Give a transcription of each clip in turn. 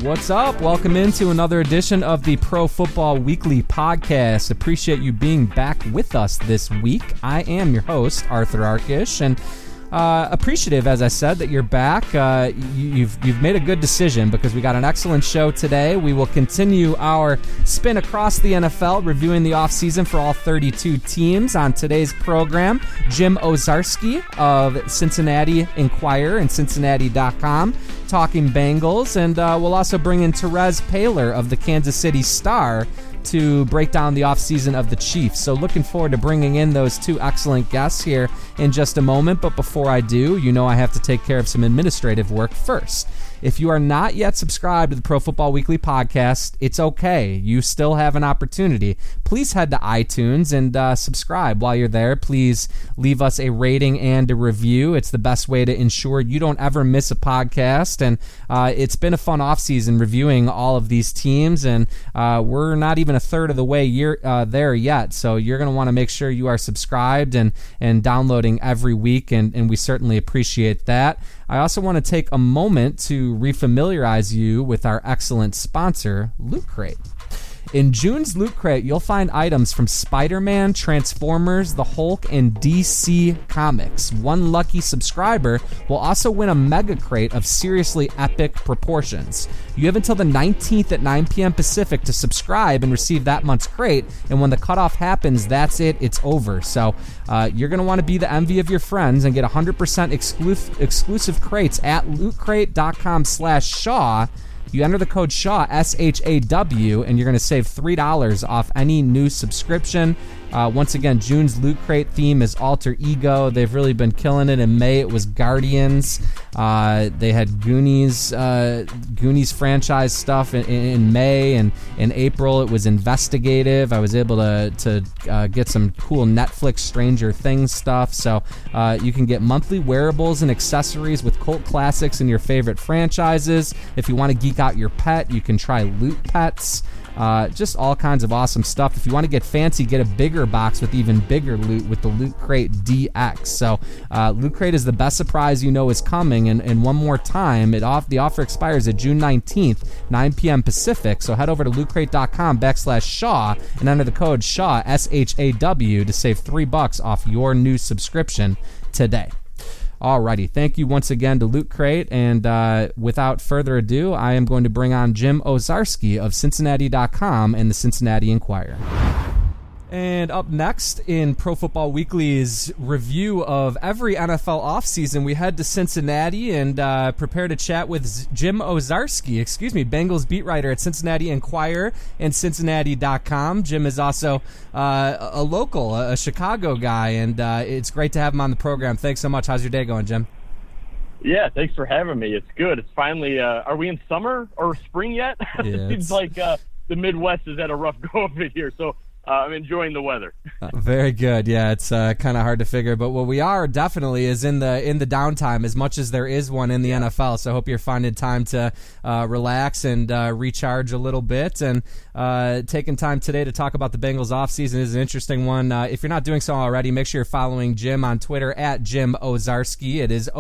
What's up? Welcome into another edition of the Pro Football Weekly podcast. Appreciate you being back with us this week. I am your host, Arthur Arkish, and appreciative, as I said, that you're back. You've made a good decision because we got an excellent show today. We will continue our spin across the NFL, reviewing the offseason for all 32 teams. On today's program, Jim Owczarski of Cincinnati Enquirer and Cincinnati.com talking Bengals, and we'll also bring in Terez Paylor of the Kansas City Star to break down the offseason of the Chiefs. So looking forward to bringing in those two excellent guests here in just a moment. But before I do, you know I have to take care of some administrative work first. If you are not yet subscribed to the Pro Football Weekly podcast, it's okay. You still have an opportunity. Please head to iTunes and subscribe. While you're there, please leave us a rating and a review. It's the best way to ensure you don't ever miss a podcast. And it's been a fun offseason reviewing all of these teams, and we're not even a third of the way there yet. So you're going to want to make sure you are subscribed and downloading every week, and we certainly appreciate that. I also want to take a moment to refamiliarize you with our excellent sponsor, Loot Crate. In June's Loot Crate, you'll find items from Spider-Man, Transformers, the Hulk, and DC Comics. One lucky subscriber will also win a mega crate of seriously epic proportions. You have until the 19th at 9 p.m. Pacific to subscribe and receive that month's crate, and when the cutoff happens, that's it, it's over. So you're going to want to be the envy of your friends and get 100% exclusive crates at lootcrate.com/Shaw. You enter the code SHAW, S-H-A-W, and you're going to save $3 off any new subscription. Once again, June's Loot Crate theme is Alter Ego. They've really been killing it. In May, it was Guardians. They had Goonies franchise stuff in May, and in April, it was Investigative. I was able to get some cool Netflix Stranger Things stuff. So you can get monthly wearables and accessories with cult classics and your favorite franchises. If you want to geek out your pet, you can try Loot Pets. Just all kinds of awesome stuff. If you want to get fancy, get a bigger box with even bigger loot with the Loot Crate DX. So Loot Crate is the best surprise you know is coming. And one more time, the offer expires at June 19th, 9 p.m. Pacific. So head over to lootcrate.com/Shaw and enter the code SHAW, S-H-A-W, to save $3 off your new subscription today. Alrighty, thank you once again to Loot Crate, and without further ado, I am going to bring on Jim Owczarski of Cincinnati.com and the Cincinnati Enquirer. And up next in Pro Football Weekly's review of every NFL offseason, we head to Cincinnati and prepare to chat with Jim Owczarski, Bengals beat writer at Cincinnati Enquirer and Cincinnati.com. Jim is also a local, a Chicago guy, and it's great to have him on the program. Thanks so much. How's your day going, Jim? Yeah, thanks for having me. It's good. It's finally, are we in summer or spring yet? Yeah, it seems like the Midwest has had a rough go of it here, so I'm enjoying the weather. Very good. Yeah, it's kind of hard to figure, but what we are definitely is in the downtime, as much as there is one in the NFL. So I hope you're finding time to relax and recharge a little bit. And taking time today to talk about the Bengals offseason is an interesting one. If you're not doing so already, make sure you're following Jim on Twitter at Jim Owczarski. It is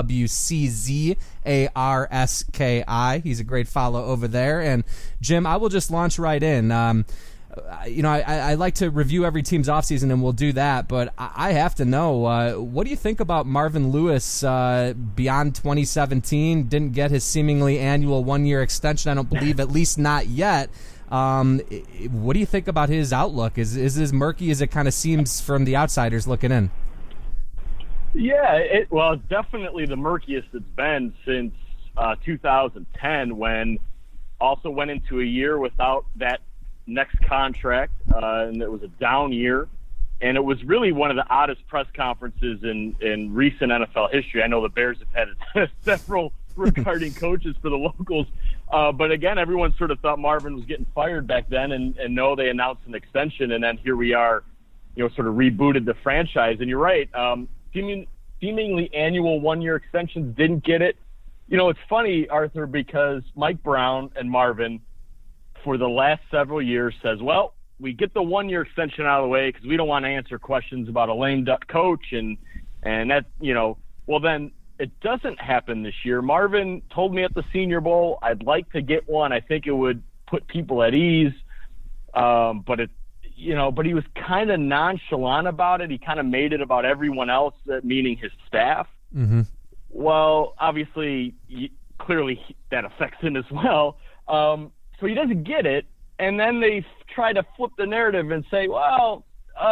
OWCZARSKI. He's a great follow over there. And Jim, I will just launch right in. I like to review every team's offseason, and we'll do that, but I have to know, what do you think about Marvin Lewis beyond 2017? Didn't get his seemingly annual one-year extension, I don't believe, at least not yet. What do you think about his outlook? Is as murky as it kind of seems from the outsiders looking in? Yeah, it's definitely the murkiest it's been since 2010, when also went into a year without that next contract, and it was a down year, and it was really one of the oddest press conferences in recent NFL history. I know the Bears have had several regarding coaches for the locals, but again, everyone sort of thought Marvin was getting fired back then, and no, they announced an extension, and then here we are, sort of rebooted the franchise. And you're right, seemingly annual one-year extensions didn't get it. It's funny, Arthur, because Mike Brown and Marvin for the last several years says, well, we get the one-year extension out of the way because we don't want to answer questions about a lame duck coach, and that, well, then it doesn't happen this year. Marvin told me at the Senior Bowl, I'd like to get one. I think it would put people at ease. But he was kind of nonchalant about it. He kind of made it about everyone else, meaning his staff. Mm-hmm. Well, obviously, clearly that affects him as well. So he doesn't get it. And then they try to flip the narrative and say, well,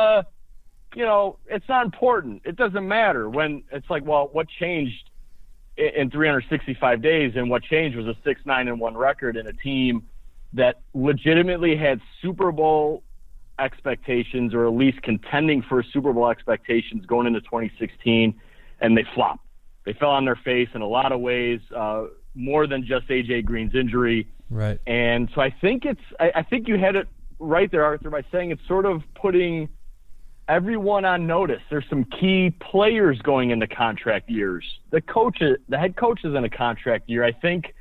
it's not important. It doesn't matter. When it's like, well, what changed in 365 days? And what changed was a 6-9-1 record and a team that legitimately had Super Bowl expectations, or at least contending for Super Bowl expectations going into 2016, and they flopped. They fell on their face in a lot of ways, more than just A.J. Green's injury. Right. And so I think you had it right there, Arthur, by saying it's sort of putting everyone on notice. There's some key players going into contract years. The head coach is in a contract year. I think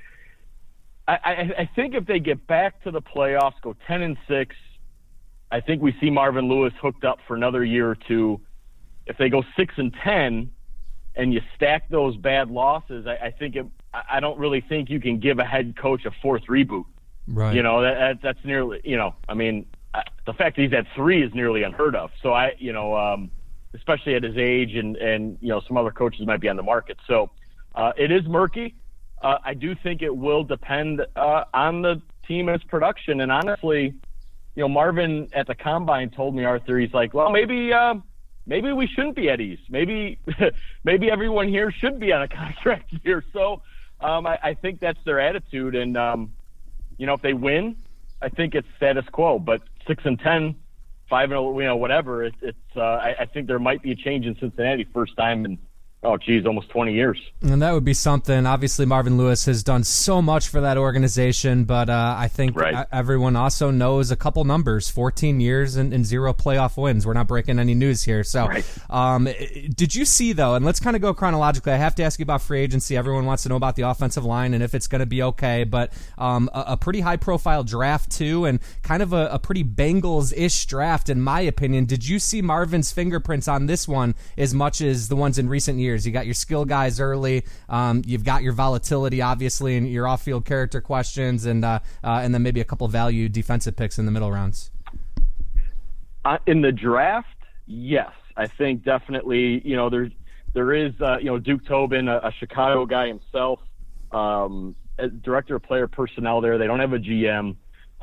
if they get back to the playoffs, go 10-6, I think we see Marvin Lewis hooked up for another year or two. If they go 6-10 and you stack those bad losses, I don't really think you can give a head coach a fourth reboot. Right. That's nearly, the fact that he's at 3 is nearly unheard of. So especially at his age and some other coaches might be on the market. So it is murky. I do think it will depend on the team and its production. And honestly, Marvin at the Combine told me, Arthur, he's like, well, maybe we shouldn't be at ease. Maybe everyone here should be on a contract year. So I think that's their attitude. And, if they win, I think it's status quo. But 6-10, 5-0, whatever, I think there might be a change in Cincinnati first time in, almost 20 years. And that would be something. Obviously, Marvin Lewis has done so much for that organization, but I think everyone also knows a couple numbers, 14 years and 0 playoff wins. We're not breaking any news here. So did you see, though, and let's kind of go chronologically. I have to ask you about free agency. Everyone wants to know about the offensive line and if it's going to be okay, but a pretty high-profile draft, too, and kind of a pretty Bengals-ish draft, in my opinion. Did you see Marvin's fingerprints on this one as much as the ones in recent years? You got your skill guys early. You've got your volatility, obviously, and your off-field character questions, and then maybe a couple value defensive picks in the middle rounds. In the draft, yes, I think definitely. There is Duke Tobin, a Chicago guy himself, director of player personnel there. They don't have a GM.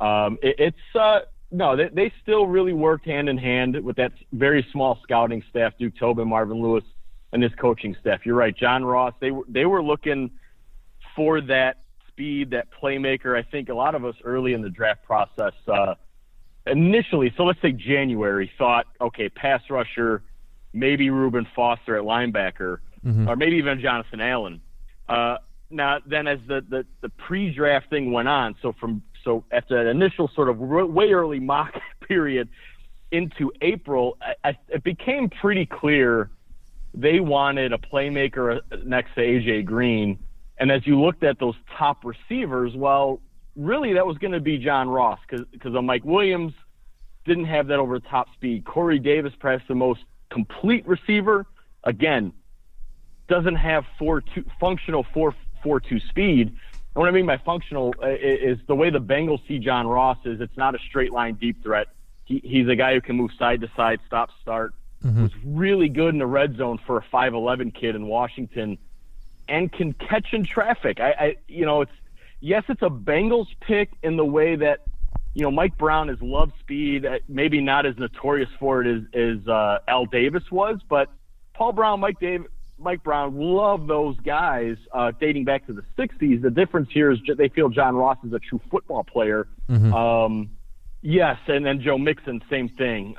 They still really worked hand in hand with that very small scouting staff, Duke Tobin, Marvin Lewis, and his coaching staff. You're right, John Ross. They were looking for that speed, that playmaker. I think a lot of us early in the draft process, initially, so let's say January, thought, okay, pass rusher, maybe Reuben Foster at linebacker, or maybe even Jonathan Allen. Now, then as the pre-draft thing went on, so after that initial sort of way early mock period into April, it became pretty clear they wanted a playmaker next to A.J. Green. And as you looked at those top receivers, well, really that was going to be John Ross because Mike Williams didn't have that over-the-top speed. Corey Davis, perhaps the most complete receiver, again, doesn't have functional 4.2 speed. And what I mean by functional is the way the Bengals see John Ross is it's not a straight-line deep threat. He's a guy who can move side to side, stop, start. Was really good in the red zone for a 5'11" kid in Washington, and can catch in traffic. It's a Bengals pick in the way that Mike Brown has loved speed, maybe not as notorious for it as Al Davis was, but Paul Brown, Mike Brown love those guys dating back to the 60s. The difference here is they feel John Ross is a true football player. Yes, and then Joe Mixon, same thing.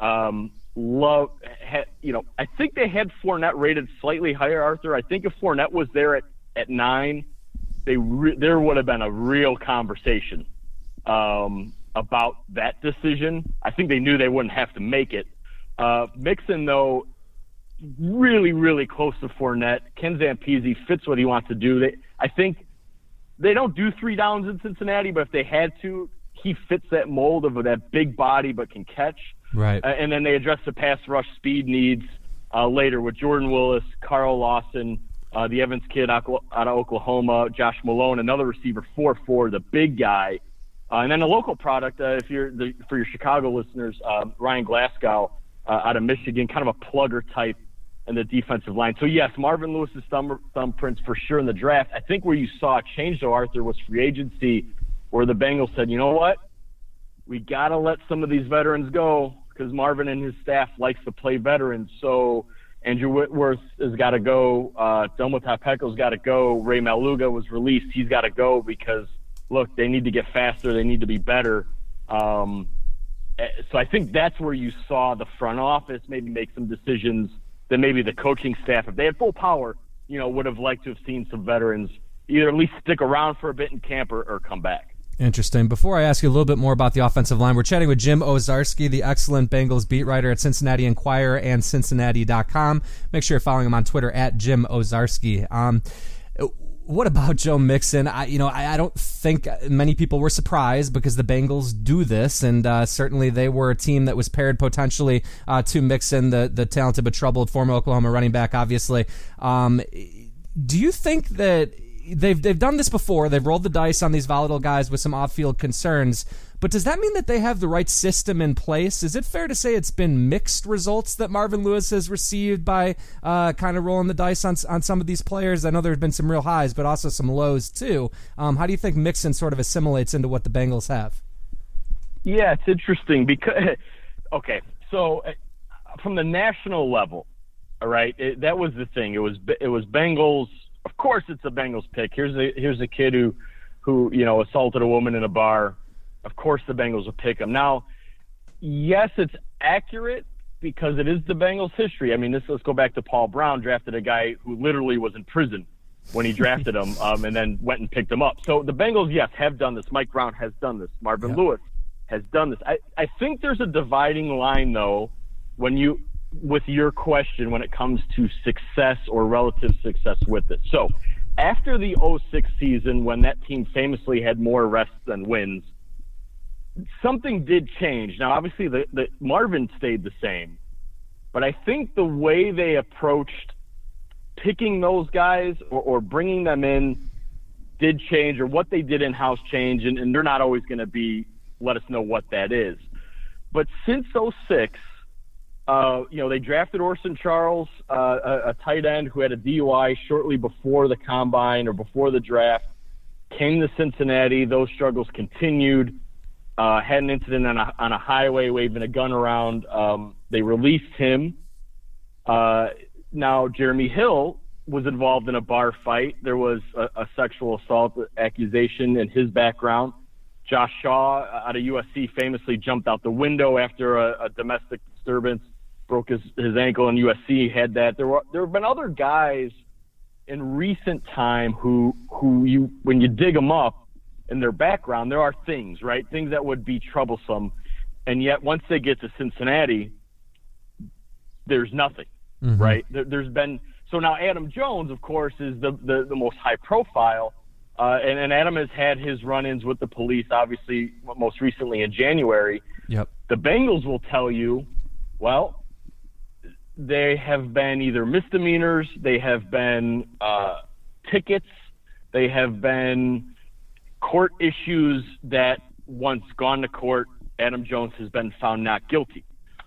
I think they had Fournette rated slightly higher, Arthur. I think if Fournette was there at 9, there would have been a real conversation about that decision. I think they knew they wouldn't have to make it. Mixon, though, really, really close to Fournette. Ken Zampese fits what he wants to do. I think they don't do 3 downs in Cincinnati, but if they had to, he fits that mold of that big body but can catch. Right. And then they address the pass rush speed needs later with Jordan Willis, Carl Lawson, the Evans kid out of Oklahoma, Josh Malone, another receiver, 4'4", the big guy. And then a local product, for your Chicago listeners, Ryan Glasgow out of Michigan, kind of a plugger type in the defensive line. So, yes, Marvin Lewis's thumbprints for sure in the draft. I think where you saw a change, though, Arthur, was free agency, where the Bengals said, you know what? We got to let some of these veterans go because Marvin and his staff likes to play veterans. So Andrew Whitworth has got to go. Delmo Tapeco's got to go. Ray Maluga was released. He's got to go because, look, they need to get faster. They need to be better. So I think that's where you saw the front office maybe make some decisions that maybe the coaching staff, if they had full power, would have liked to have seen some veterans either at least stick around for a bit in camp or come back. Interesting. Before I ask you a little bit more about the offensive line, we're chatting with Jim Owczarski, the excellent Bengals beat writer at Cincinnati Enquirer and Cincinnati.com. Make sure you're following him on Twitter at Jim Owczarski. What about Joe Mixon? I don't think many people were surprised because the Bengals do this, and certainly they were a team that was paired potentially to Mixon, the talented but troubled former Oklahoma running back, obviously. Do you think that they've done this before? They've rolled the dice on these volatile guys with some off-field concerns, but does that mean that they have the right system in place? Is it fair to say it's been mixed results that Marvin Lewis has received by kind of rolling the dice on some of these players? I know there have been some real highs, but also some lows too. How do you think Mixon sort of assimilates into what the Bengals have? Yeah, it's interesting because, okay, so from the national level, all right, that was the thing. It was Bengals. Of course, it's a Bengals pick. Here's a kid who assaulted a woman in a bar. Of course, the Bengals will pick him. Now, yes, it's accurate because it is the Bengals' history. I mean, let's go back to Paul Brown, drafted a guy who literally was in prison when he drafted him, and then went and picked him up. So the Bengals, yes, have done this. Mike Brown has done this. Marvin Lewis has done this. I think there's a dividing line, though, with your question when it comes to success or relative success with it. So after the 2006 season, when that team famously had more arrests than wins, something did change. Now, obviously, the Marvin stayed the same, but I think the way they approached picking those guys or bringing them in did change, or what they did in-house change, and they're not always going to let us know what that is. But since 2006, they drafted Orson Charles, a tight end who had a DUI shortly before the combine or before the draft, came to Cincinnati. Those struggles continued. Had an incident on a highway waving a gun around. They released him. Now, Jeremy Hill was involved in a bar fight. There was a sexual assault accusation in his background. Josh Shaw out of USC famously jumped out the window after a domestic disturbance, broke his ankle, and USC had that. There have been other guys in recent time who when you dig them up in their background, there are things, right? Things that would be troublesome. And yet once they get to Cincinnati, there's nothing, right? There's been, so now Adam Jones, of course, is the most high profile. And Adam has had his run-ins with the police, obviously, most recently in January. Yep. The Bengals will tell you, well, they have been either misdemeanors, they have been tickets, they have been court issues that once gone to court, Adam Jones has been found not guilty.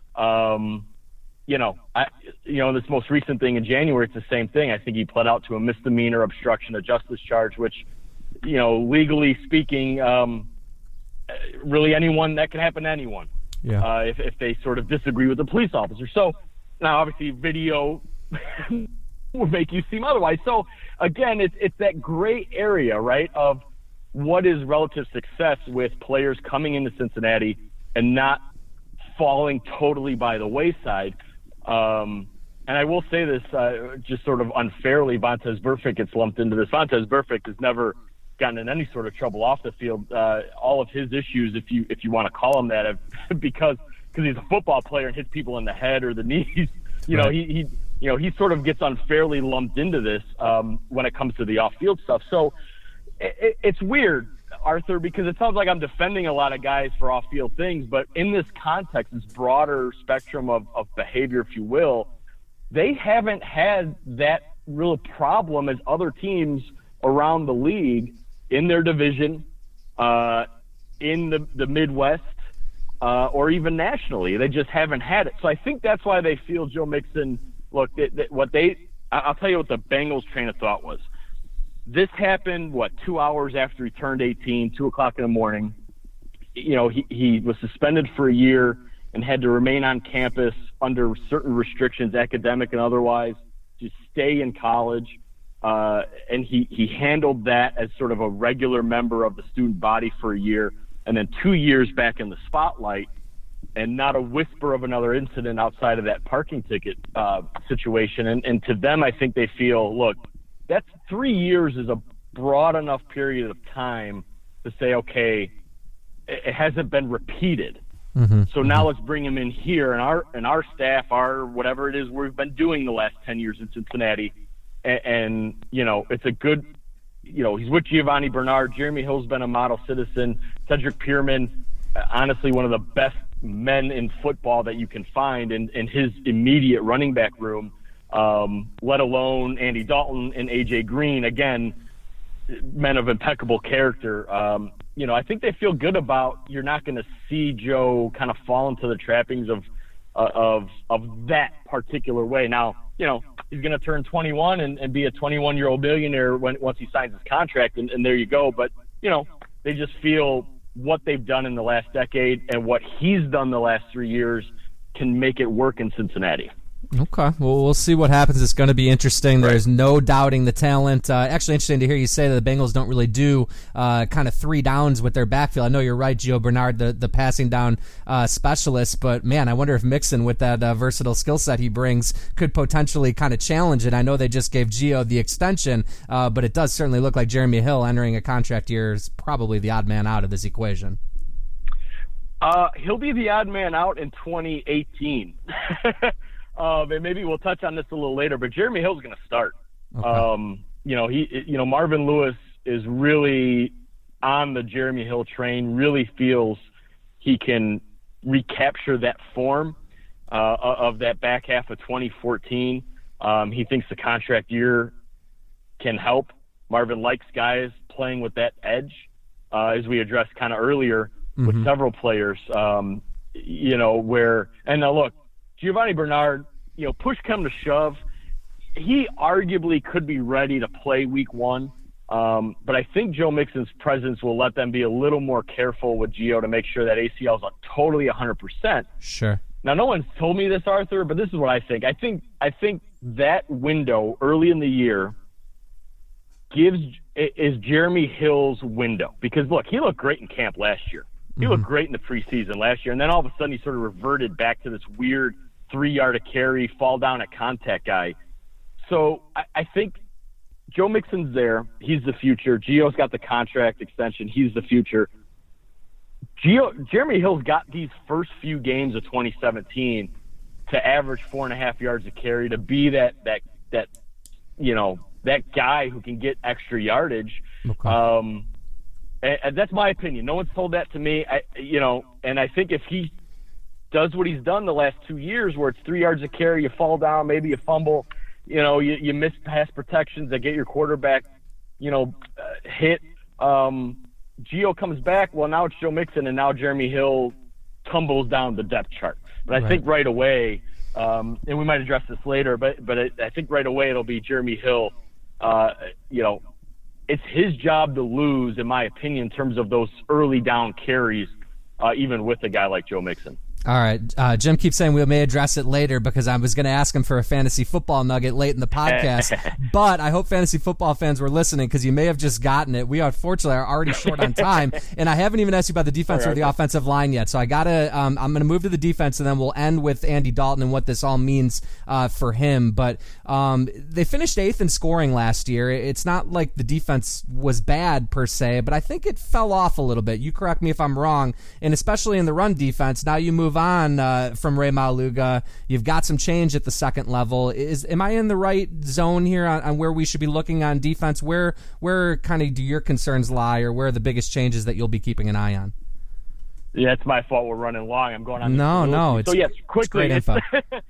This most recent thing in January, it's the same thing. I think he pled out to a misdemeanor obstruction of justice charge, which, legally speaking, really anyone, that can happen to anyone. Yeah. If they sort of disagree with the police officer. So now, obviously, video would make you seem otherwise. So again, it's that gray area, right, of what is relative success with players coming into Cincinnati and not falling totally by the wayside. And I will say this just sort of unfairly, Vontaze Burfict gets lumped into this. Vontaze Burfict has never gotten in any sort of trouble off the field. All of his issues, if you want to call them that, have because he's a football player and hits people in the head or the knees. He sort of gets unfairly lumped into this when it comes to the off-field stuff. So it's weird, Arthur, because it sounds like I'm defending a lot of guys for off-field things, but in this context, this broader spectrum of behavior, if you will, they haven't had that real problem as other teams around the league in their division, in the Midwest, or even nationally. They just haven't had it. So I think that's why they feel Joe Mixon. Look, I'll tell you what the Bengals' train of thought was. This happened, 2 hours after he turned 18, 2 o'clock in the morning. You know, he was suspended for a year and had to remain on campus under certain restrictions, academic and otherwise, to stay in college. And he handled that as sort of a regular member of the student body for a year, and then 2 years back in the spotlight, and not a whisper of another incident outside of that parking ticket situation. And to them, I think they feel, look, that's 3 years is a broad enough period of time to say, okay, it hasn't been repeated. Mm-hmm. So now let's bring him in here, and our staff, our whatever it is we've been doing the last 10 years in Cincinnati, and you know, it's a good, you know, he's with Giovanni Bernard. Jeremy Hill's been a model citizen. Cedric Pierman, honestly, one of the best men in football that you can find in his immediate running back room, let alone Andy Dalton and A.J. Green, again, men of impeccable character. You know, I think they feel good about you're not going to see Joe kind of fall into the trappings of that particular way. Now, you know, he's going to turn 21 and be a 21-year-old millionaire once he signs his contract, and there you go. But, you know, they just feel what they've done in the last decade and what he's done the last 3 years can make it work in Cincinnati. Okay, well, we'll see what happens. It's going to be interesting. Right. There's no doubting the talent. Actually, interesting to hear you say that the Bengals don't really do kind of 3 downs with their backfield. I know you're right, Gio Bernard, the passing down specialist, but man, I wonder if Mixon, with that versatile skill set he brings, could potentially kind of challenge it. I know they just gave Gio the extension, but it does certainly look like Jeremy Hill entering a contract year is probably the odd man out of this equation. He'll be the odd man out in 2018. And maybe we'll touch on this a little later, but Jeremy Hill's going to start. Okay. You know, Marvin Lewis is really on the Jeremy Hill train, really feels he can recapture that form of that back half of 2014. He thinks the contract year can help. Marvin likes guys playing with that edge, as we addressed kind of earlier with several players, you know, and now look, Giovanni Bernard, you know, push come to shove, he arguably could be ready to play week 1. But I think Joe Mixon's presence will let them be a little more careful with Gio to make sure that ACL is totally 100%. Sure. Now, no one's told me this, Arthur, but this is what I think. I think that window early in the year is Jeremy Hill's window. Because, look, he looked great in camp last year. He looked great in the preseason last year, and then all of a sudden he sort of reverted back to this weird 3-yard a carry, fall down at contact guy. So I think Joe Mixon's there. He's the future. Gio's got the contract extension. He's the future. Jeremy Hill's got these first few games of 2017 to average 4.5 yards a carry, to be that you know, that guy who can get extra yardage. Okay. And that's my opinion. No one's told that to me. And I think if he does what he's done the last 2 years, where it's 3 yards a carry, you fall down, maybe you fumble, you know, you miss pass protections that get your quarterback, you know, hit. Gio comes back. Well, now it's Joe Mixon, and now Jeremy Hill tumbles down the depth chart. But I think right away, and we might address this later, but I think right away it'll be Jeremy Hill. You know, it's his job to lose, in my opinion, in terms of those early down carries, even with a guy like Joe Mixon. All right. Jim keeps saying we may address it later because I was going to ask him for a fantasy football nugget late in the podcast. But I hope fantasy football fans were listening because you may have just gotten it. We unfortunately are already short on time, and I haven't even asked you about the defense or the offensive line yet. So I gotta. I'm going to move to the defense, and then we'll end with Andy Dalton and what this all means for him. But they finished 8th in scoring last year. It's not like the defense was bad per se, but I think it fell off a little bit. You correct me if I'm wrong, and especially in the run defense. Now you move on from Ray Maluga. You've got some change at the second level. Am I in the right zone here on where we should be looking on defense? Where kind of do your concerns lie, or where are the biggest changes that you'll be keeping an eye on? Yeah, it's my fault. We're running long. I'm going on. No. So yes, quickly. It's great info.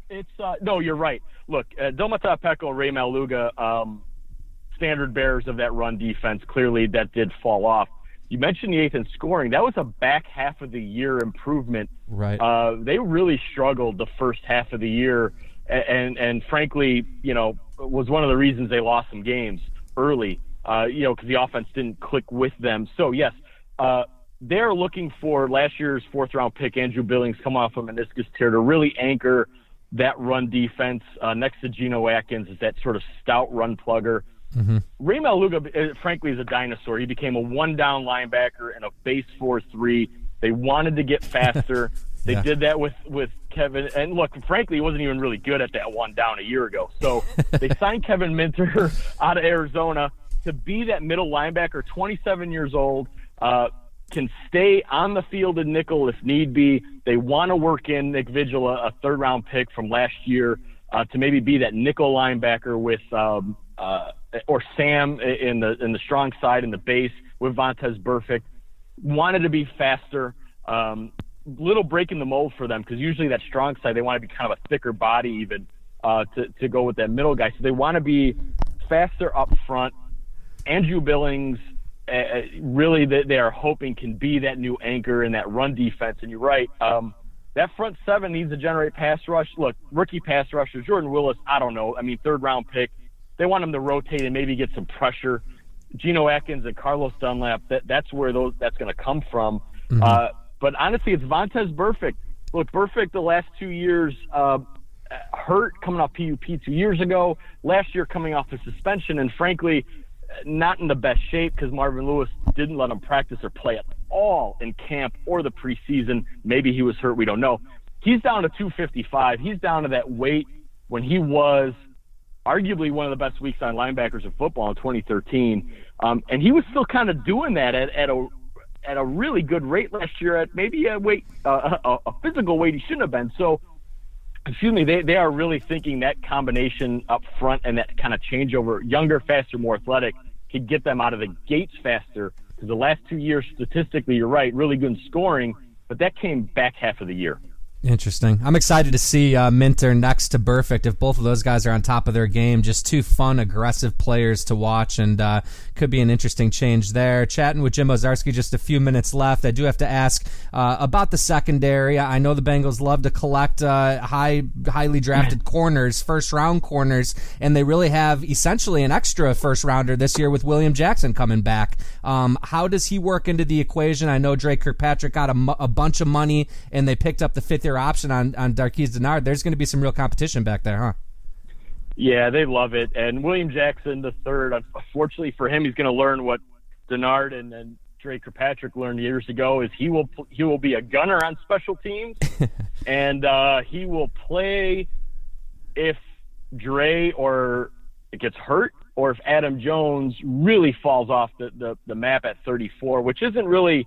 It's no, you're right. Look, Domata Peko, Ray Maluga, standard bearers of that run defense. Clearly, that did fall off. You mentioned the eighth in scoring. That was a back half of the year improvement. Right. They really struggled the first half of the year, and frankly, was one of the reasons they lost some games early. Because the offense didn't click with them. So yes, they're looking for last year's fourth-round pick Andrew Billings, come off a meniscus tear, to really anchor that run defense next to Geno Atkins as that sort of stout run plugger. Mm-hmm. Ray Maluga, frankly, is a dinosaur. He became a one-down linebacker and a base 4-3. They wanted to get faster. They did that with Kevin. And look, frankly, he wasn't even really good at that one down a year ago. So they signed Kevin Minter out of Arizona to be that middle linebacker, 27 years old, can stay on the field in nickel if need be. They want to work in Nick Vigil, a third-round pick from last year, to maybe be that nickel linebacker with or Sam in the strong side in the base with Vontaze Burfict. Wanted to be faster, little break in the mold for them, because usually that strong side, they want to be kind of a thicker body even to go with that middle guy. So they want to be faster up front. Andrew Billings, really, they are hoping can be that new anchor in that run defense. And you're right, that front seven needs to generate pass rush. Look, rookie pass rusher, Jordan Willis, I don't know. I mean, third-round pick. They want him to rotate and maybe get some pressure. Geno Atkins and Carlos Dunlap, that's where that's going to come from. Mm-hmm. But honestly, it's Vontaze Burfict. Look, Burfict the last 2 years hurt coming off PUP 2 years ago. Last year coming off a suspension, and frankly, not in the best shape because Marvin Lewis didn't let him practice or play at all in camp or the preseason. Maybe he was hurt. We don't know. He's down to 255. He's down to that weight when he was arguably one of the best weak side linebackers in football in 2013. And he was still kind of doing that at a really good rate last year at maybe a physical weight he shouldn't have been. So, excuse me, they are really thinking that combination up front and that kind of changeover, younger, faster, more athletic, could get them out of the gates faster. Because the last 2 years, statistically, you're right, really good in scoring, but that came back half of the year. Interesting. I'm excited to see Minter next to Burfict. If both of those guys are on top of their game, just two fun, aggressive players to watch, and could be an interesting change there. Chatting with Jim Owczarski, just a few minutes left. I do have to ask about the secondary. I know the Bengals love to collect highly drafted corners, first-round corners, and they really have essentially an extra first-rounder this year with William Jackson coming back. How does he work into the equation? I know Drake Kirkpatrick got a bunch of money, and they picked up the fifth-year option on Darqueze Dennard. There's going to be some real competition back there, huh? Yeah, they love it. And William Jackson III, unfortunately for him, he's going to learn what Dennard and Drake Kirkpatrick learned years ago, is he will be a gunner on special teams, and he will play if Dre or it gets hurt, or if Adam Jones really falls off the map at 34, which isn't really,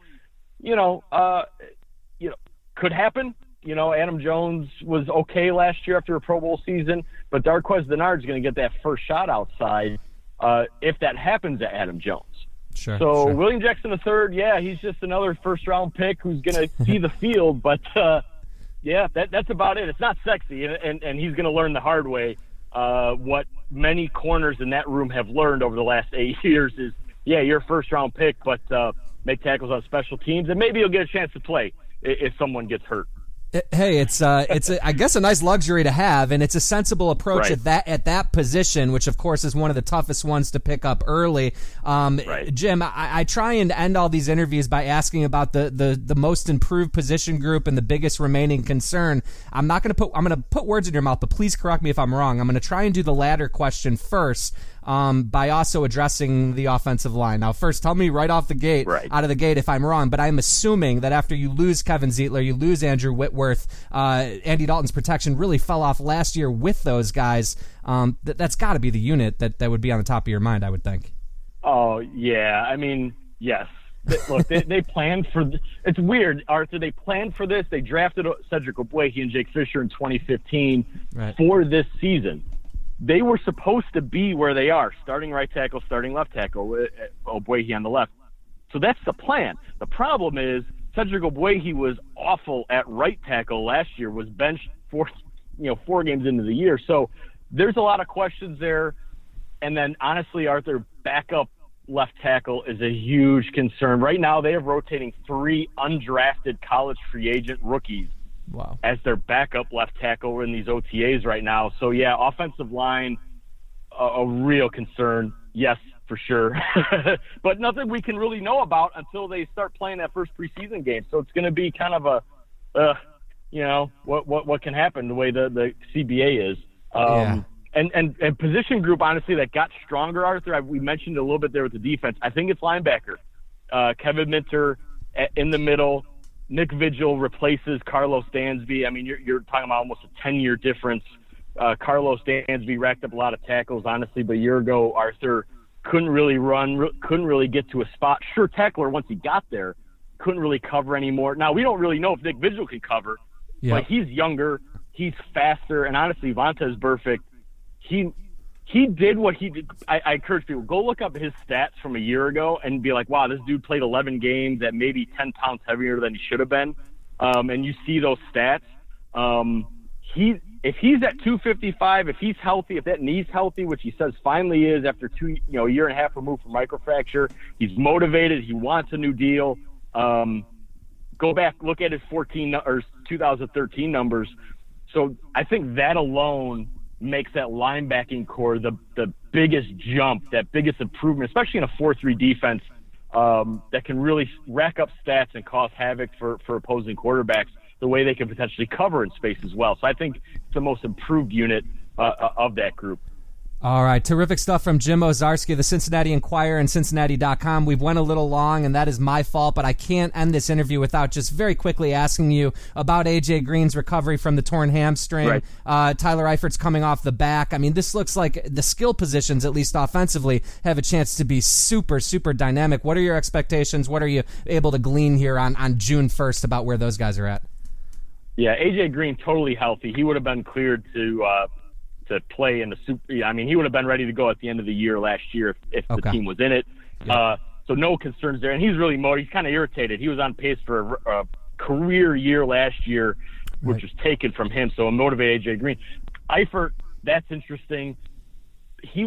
could happen. Adam Jones was okay last year after a Pro Bowl season, but Darqueze Dennard's going to get that first shot outside if that happens to Adam Jones. Sure. So sure. William Jackson III, he's just another first-round pick who's going to see the field, but that's about it. It's not sexy, and he's going to learn the hard way. What many corners in that room have learned over the last 8 years is, you're a first-round pick, but make tackles on special teams, and maybe you'll get a chance to play if someone gets hurt. Hey, it's I guess a nice luxury to have, and it's a sensible approach right. at that position, which of course is one of the toughest ones to pick up early. Right. Jim, I try and end all these interviews by asking about the most improved position group and the biggest remaining concern. I'm going to put words in your mouth, but please correct me if I'm wrong. I'm going to try and do the latter question first. By also addressing the offensive line. Now, first, tell me right off the gate, out of the gate, if I'm wrong, but I'm assuming that after you lose Kevin Zeitler, you lose Andrew Whitworth, Andy Dalton's protection really fell off last year with those guys. That's got to be the unit that would be on the top of your mind, I would think. Oh, yeah. I mean, yes. Look, they planned for – it's weird, Arthur. They planned for this. They drafted Cedric Ogbuehi and Jake Fisher in 2015 for this season. They were supposed to be where they are, starting right tackle, starting left tackle, Ogbuehi on the left. So that's the plan. The problem is Cedric Ogbuehi was awful at right tackle last year, was benched 4 games into the year. So there's a lot of questions there. And then, honestly, Arthur, backup left tackle is a huge concern. Right now, they have rotating 3 undrafted college free agent rookies as their backup left tackle in these OTAs right now. So, yeah, offensive line, a real concern. Yes, for sure. But nothing we can really know about until they start playing that first preseason game. So it's going to be kind of what can happen the way the CBA is. And position group, honestly, that got stronger, Arthur, we mentioned a little bit there with the defense. I think it's linebacker. Kevin Minter in the middle. Nick Vigil replaces Carlos Dansby. I mean, you're talking about almost a 10-year difference. Carlos Dansby racked up a lot of tackles, honestly, but a year ago, Arthur couldn't really run, couldn't really get to a spot. Sure, tackler, once he got there, couldn't really cover anymore. Now, we don't really know if Nick Vigil can cover, but he's younger, he's faster, and honestly, Vontaze Burfict, he did what he did. I encourage people, go look up his stats from a year ago and be like, wow, this dude played 11 games at maybe 10 pounds heavier than he should have been. And you see those stats. If he's at 255, if he's healthy, if that knee's healthy, which he says finally is after a year and a half removed from microfracture, he's motivated, he wants a new deal. Go back, look at his 2013 numbers. So I think that alone makes that linebacking core the biggest jump, that biggest improvement, especially in a 4-3 defense that can really rack up stats and cause havoc for opposing quarterbacks, the way they can potentially cover in space as well. So I think it's the most improved unit of that group. All right, terrific stuff from Jim Owczarski, the Cincinnati Enquirer and Cincinnati.com. We've went a little long, and that is my fault, but I can't end this interview without just very quickly asking you about A.J. Green's recovery from the torn hamstring. Right. Tyler Eifert's coming off the back. I mean, this looks like the skill positions, at least offensively, have a chance to be super, super dynamic. What are your expectations? What are you able to glean here on June 1st about where those guys are at? Yeah, A.J. Green totally healthy. He would have been cleared to play in the Super. I mean, he would have been ready to go at the end of the year last year if the team was in it. Yeah. So no concerns there. And he's really motivated. He's kind of irritated. He was on pace for a career year last year, which was taken from him. So a motivated A.J. Green. Eifert, that's interesting. He's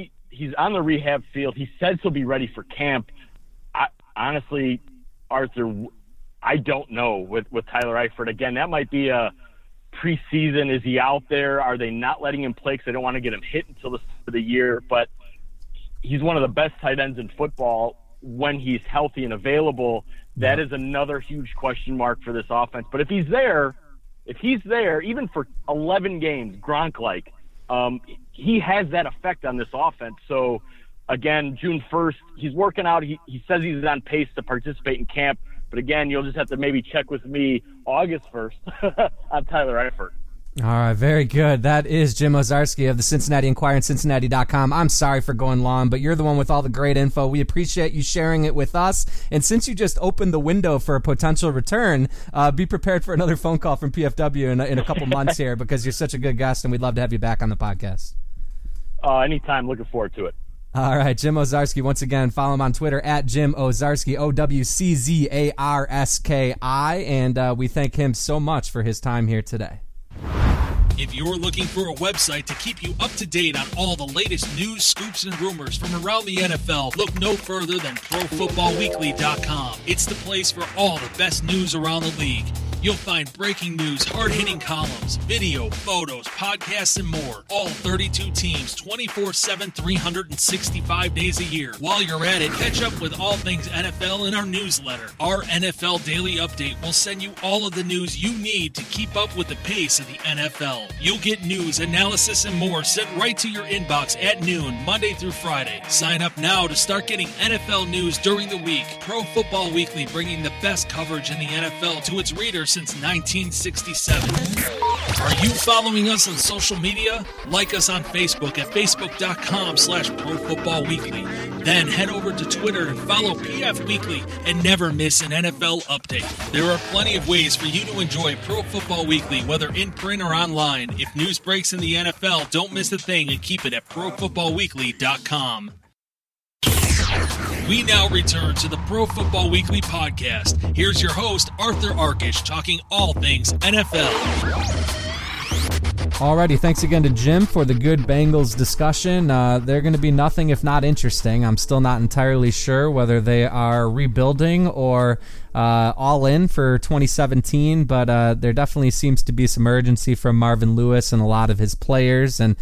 on the rehab field. He says he'll be ready for camp. Honestly, Arthur, I don't know with Tyler Eifert. Again, that might be a preseason. Is he out there? Are they not letting him play because they don't want to get him hit until the end of the year? But he's one of the best tight ends in football when he's healthy and available. That is another huge question mark for this offense. But if he's there, even for 11 games, Gronk-like, he has that effect on this offense. So, again, June 1st, he's working out. He says he's on pace to participate in camp. But again, you'll just have to maybe check with me August 1st on Tyler Eifert. All right, very good. That is Jim Owczarski of the Cincinnati Enquirer and Cincinnati.com. I'm sorry for going long, but you're the one with all the great info. We appreciate you sharing it with us. And since you just opened the window for a potential return, be prepared for another phone call from PFW in a couple months here, because you're such a good guest, and we'd love to have you back on the podcast. Anytime. Looking forward to it. All right, Jim Owczarski, once again, follow him on Twitter at Jim Owczarski, OWCZARSKI, and we thank him so much for his time here today. If you're looking for a website to keep you up to date on all the latest news, scoops, and rumors from around the NFL, look no further than ProFootballWeekly.com. It's the place for all the best news around the league. You'll find breaking news, hard-hitting columns, video, photos, podcasts, and more. All 32 teams, 24/7, 365 days a year. While you're at it, catch up with all things NFL in our newsletter. Our NFL Daily Update will send you all of the news you need to keep up with the pace of the NFL. You'll get news, analysis, and more sent right to your inbox at noon, Monday through Friday. Sign up now to start getting NFL news during the week. Pro Football Weekly, bringing the best coverage in the NFL to its readers since 1967. Are you following us on social media? Like us on Facebook at facebook.com/ProFootballWeekly. Then head over to Twitter and follow PF Weekly and never miss an NFL update. There are plenty of ways for you to enjoy Pro Football Weekly, whether in print or online. If news breaks in the NFL, don't miss a thing and keep it at ProFootballWeekly.com. We now return to the Pro Football Weekly podcast. Here's your host, Arthur Arkish, talking all things NFL. Alrighty, thanks again to Jim for the good Bengals discussion. They're going to be nothing if not interesting. I'm still not entirely sure whether they are rebuilding or all in for 2017, but there definitely seems to be some urgency from Marvin Lewis and a lot of his players. And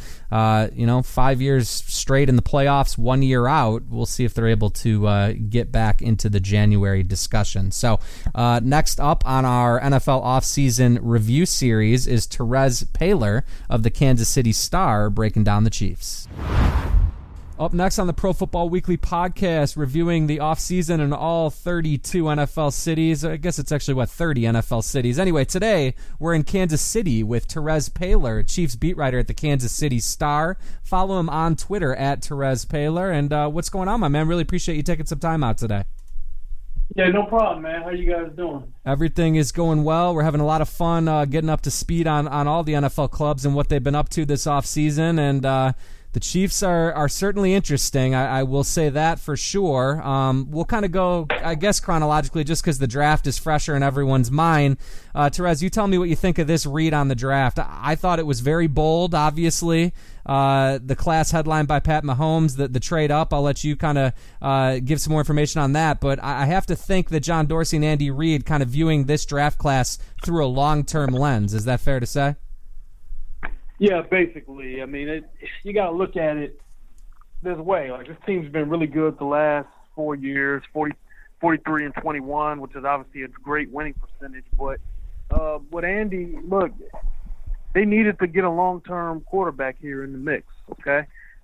5 years straight in the playoffs, 1 year out, we'll see if they're able to get back into the January discussion. So next up on our NFL offseason review series is Terez Paylor of the Kansas City Star breaking down the Chiefs. Up next on the Pro Football Weekly podcast, reviewing the offseason in all 32 NFL cities. I guess it's actually, 30 NFL cities. Anyway, today we're in Kansas City with Terez Paylor, Chiefs beat writer at the Kansas City Star. Follow him on Twitter at Terez Paylor. And what's going on, my man? Really appreciate you taking some time out today. Yeah, no problem, man. How you guys doing? Everything is going well. We're having a lot of fun getting up to speed on all the NFL clubs and what they've been up to this offseason. And the Chiefs are certainly interesting. I will say that for sure. We'll kind of go, I guess, chronologically just because the draft is fresher in everyone's mind. Terez, you tell me what you think of this read on the draft. I thought it was very bold, obviously. The class headlined by Pat Mahomes, the trade up. I'll let you kind of give some more information on that. But I have to think that John Dorsey and Andy Reid kind of viewing this draft class through a long-term lens. Is that fair to say? Yeah, basically. I mean, you got to look at it this way. Like, this team's been really good the last 4 years, 43 and 21, which is obviously a great winning percentage. But with Andy, look, they needed to get a long-term quarterback here in the mix, okay?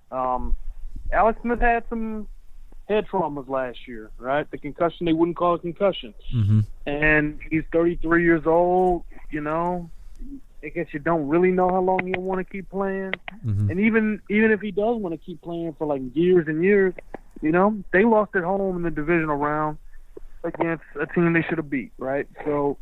Alex Smith had some head traumas last year, right? The concussion, they wouldn't call it concussion. Mm-hmm. And he's 33 years old, I guess you don't really know how long he'll want to keep playing. Mm-hmm. And even if he does want to keep playing for like years and years, they lost at home in the divisional round against a team they should have beat, right? So,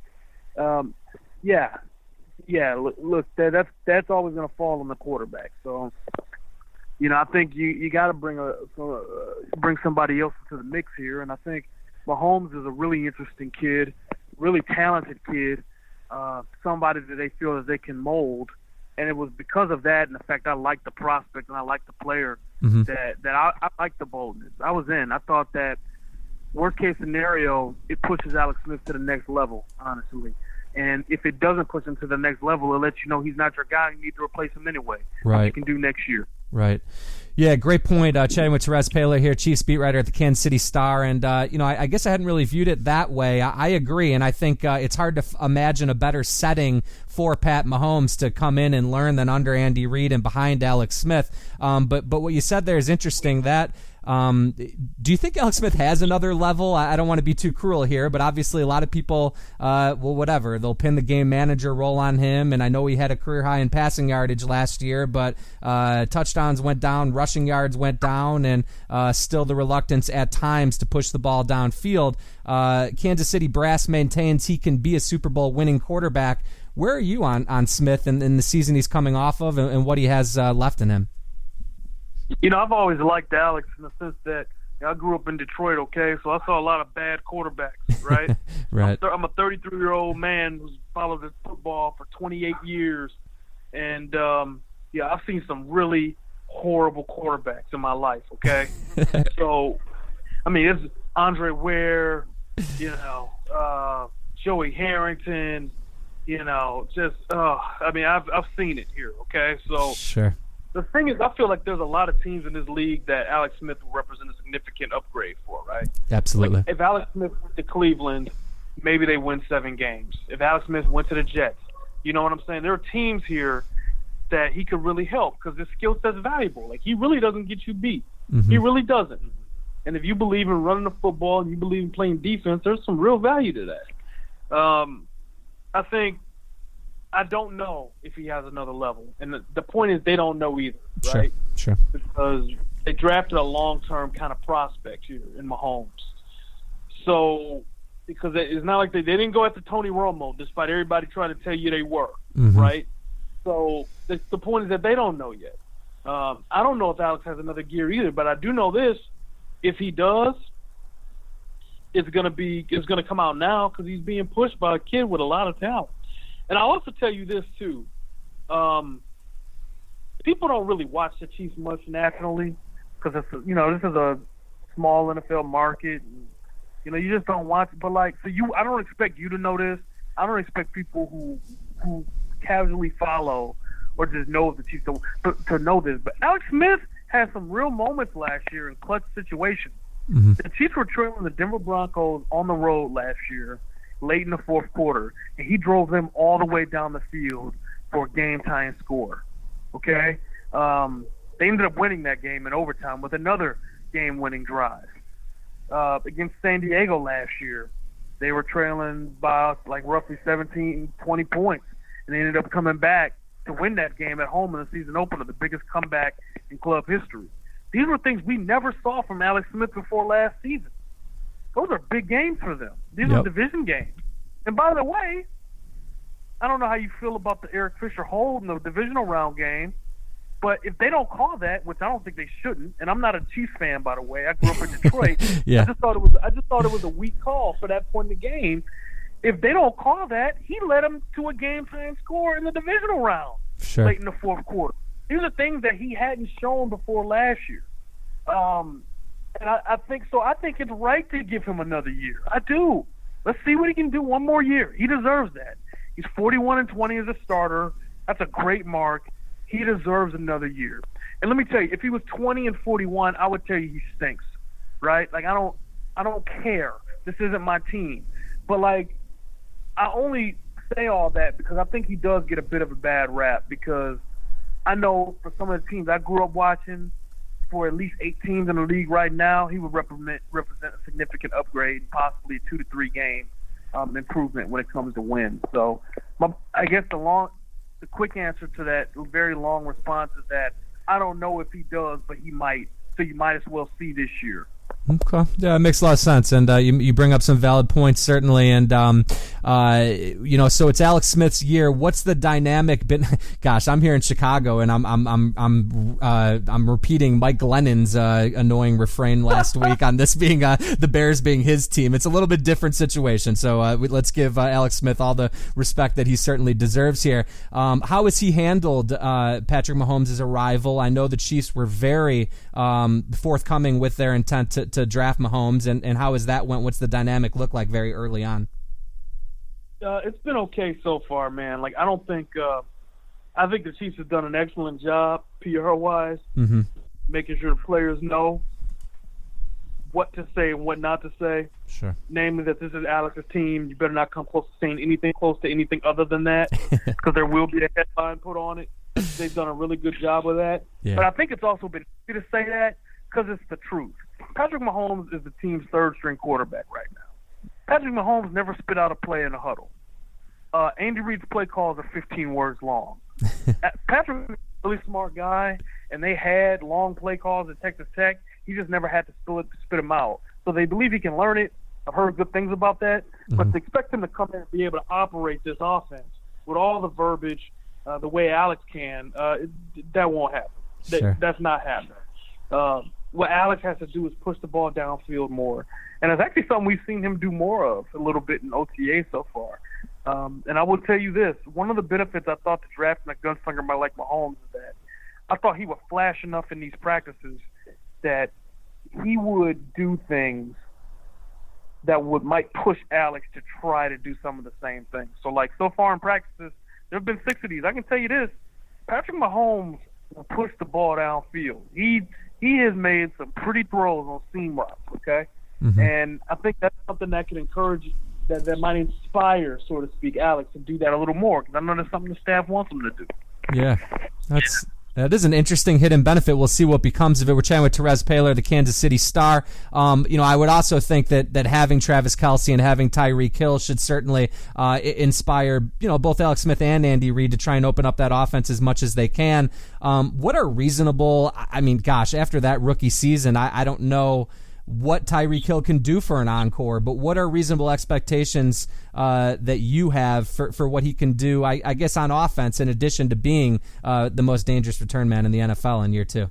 look, that's always going to fall on the quarterback. So, I think you got to bring somebody else into the mix here. And I think Mahomes is a really interesting kid, really talented kid. Somebody that they feel that they can mold, and it was because of that. And the fact I like the prospect and I like the player mm-hmm. that I like the boldness. I was in. I thought that worst case scenario, it pushes Alex Smith to the next level, honestly. And if it doesn't push him to the next level, it'll let you know he's not your guy. You need to replace him anyway. Right. Which you can do next year. Right. Yeah, great point. Chatting with Terez Paylor here, Chiefs beat writer at the Kansas City Star. And, I guess I hadn't really viewed it that way. I agree, and I think it's hard to imagine a better setting for Pat Mahomes to come in and learn than under Andy Reid and behind Alex Smith. But what you said there is interesting. That do you think Alex Smith has another level? I don't want to be too cruel here, but obviously a lot of people, whatever, they'll pin the game manager role on him, and I know he had a career high in passing yardage last year, but touchdowns went down, rushing yards went down, and still the reluctance at times to push the ball downfield. Kansas City brass maintains he can be a Super Bowl winning quarterback. Where are you on Smith and the season he's coming off of and what he has left in him? I've always liked Alex in the sense that I grew up in Detroit, okay? So I saw a lot of bad quarterbacks, right? Right. I'm a 33-year-old man who's followed football for 28 years. And, I've seen some really horrible quarterbacks in my life, okay? So, I mean, it's Andre Ware, Joey Harrington, I've seen it here, okay? So sure. The thing is, I feel like there's a lot of teams in this league that Alex Smith will represent a significant upgrade for, right? Absolutely. Like if Alex Smith went to Cleveland, maybe they win 7 games. If Alex Smith went to the Jets, you know what I'm saying? There are teams here that he could really help because his skill set's valuable. Like, he really doesn't get you beat. Mm-hmm. He really doesn't. And if you believe in running the football and you believe in playing defense, there's some real value to that. I don't know if he has another level. And the point is they don't know either, right? Sure. Because they drafted a long-term kind of prospect here in Mahomes. So, because it's not like they didn't go after Tony Romo, despite everybody trying to tell you they were, mm-hmm. right? So the point is that they don't know yet. I don't know if Alex has another gear either, but I do know this. If he does, it's going to come out now because he's being pushed by a kid with a lot of talent. And I'll also tell you this, too. people don't really watch the Chiefs much nationally because it's this is a small NFL market. And, you just don't watch it. But I don't expect you to know this. I don't expect people who casually follow or just know the Chiefs to know this. But Alex Smith had some real moments last year in clutch situations. Mm-hmm. The Chiefs were trailing the Denver Broncos on the road last year, late in the fourth quarter, and he drove them all the way down the field for a game-tying score. Okay? They ended up winning that game in overtime with another game-winning drive. Against San Diego last year, they were trailing by roughly 17, 20 points, and they ended up coming back to win that game at home in the season opener, the biggest comeback in club history. These were things we never saw from Alex Smith before last season. Those are big games for them. These are division games. And by the way, I don't know how you feel about the Eric Fisher hold in the divisional round game, but if they don't call that, which I don't think they shouldn't, and I'm not a Chiefs fan, by the way. I grew up in Detroit. Yeah. I just thought it was a weak call for that point in the game. If they don't call that, he led them to a game-time score in the divisional round late in the fourth quarter. These are things that he hadn't shown before last year. And I think so. I think it's right to give him another year. I do. Let's see what he can do one more year. He deserves that. He's 41-20 as a starter. That's a great mark. He deserves another year. And let me tell you, if he was 20-41, I would tell you he stinks, right? I don't care. This isn't my team. But I only say all that because I think he does get a bit of a bad rap because I know for some of the teams I grew up watching, for at least 8 teams in the league right now, he would represent a significant upgrade, possibly a 2 to 3 game improvement when it comes to wins. So I guess the quick answer to that very long response is that I don't know if he does, but he might. So you might as well see this year. Okay. Yeah, it makes a lot of sense, and you bring up some valid points certainly. And so it's Alex Smith's year. What's the dynamic been? Gosh, I'm here in Chicago, and I'm repeating Mike Glennon's annoying refrain last week on this being the Bears being his team. It's a little bit different situation, so let's give Alex Smith all the respect that he certainly deserves here. How has he handled Patrick Mahomes' arrival? I know the Chiefs were very forthcoming with their intent to draft Mahomes, and how has that went? What's the dynamic look like very early on? It's been okay so far, man. I don't think I think the Chiefs have done an excellent job PR-wise, making sure the players know what to say and what not to say. Sure. Namely that this is Alex's team. You better not come close to saying anything close to anything other than that, because there will be a headline put on it. They've done a really good job with that. Yeah. But I think it's also been easy to say that because it's the truth. Patrick Mahomes is the team's third-string quarterback right now. Patrick Mahomes never spit out a play in a huddle. Andy Reid's play calls are 15 words long. Patrick is a really smart guy, and they had long play calls at Texas Tech. He just never had to spit them out. So they believe he can learn it. I've heard good things about that. But to expect him to come in and be able to operate this offense with all the verbiage, the way Alex can, that won't happen. Sure. That's not happening. What Alex has to do is push the ball downfield more. And it's actually something we've seen him do more of a little bit in OTA so far. And I will tell you this, one of the benefits I thought to drafting a gunslinger like Mahomes is that I thought he would flash enough in these practices that he would do things that might push Alex to try to do some of the same things. So far in practices, there have been 6 of these. I can tell you this, Patrick Mahomes will push the ball downfield. He has made some pretty throws on seam routes, okay? And I think that's something that can encourage, that might inspire, so to speak, Alex to do that a little more, because I know that's something the staff wants him to do. Yeah, that is an interesting hidden benefit. We'll see what becomes of it. We're chatting with Terez Paylor, the Kansas City Star. I would also think that having Travis Kelce and having Tyreek Hill should certainly inspire, both Alex Smith and Andy Reid to try and open up that offense as much as they can. What are reasonable? After that rookie season, I don't know what Tyreek Hill can do for an encore, but what are reasonable expectations that you have for what he can do, I guess, on offense, in addition to being the most dangerous return man in the NFL in year 2?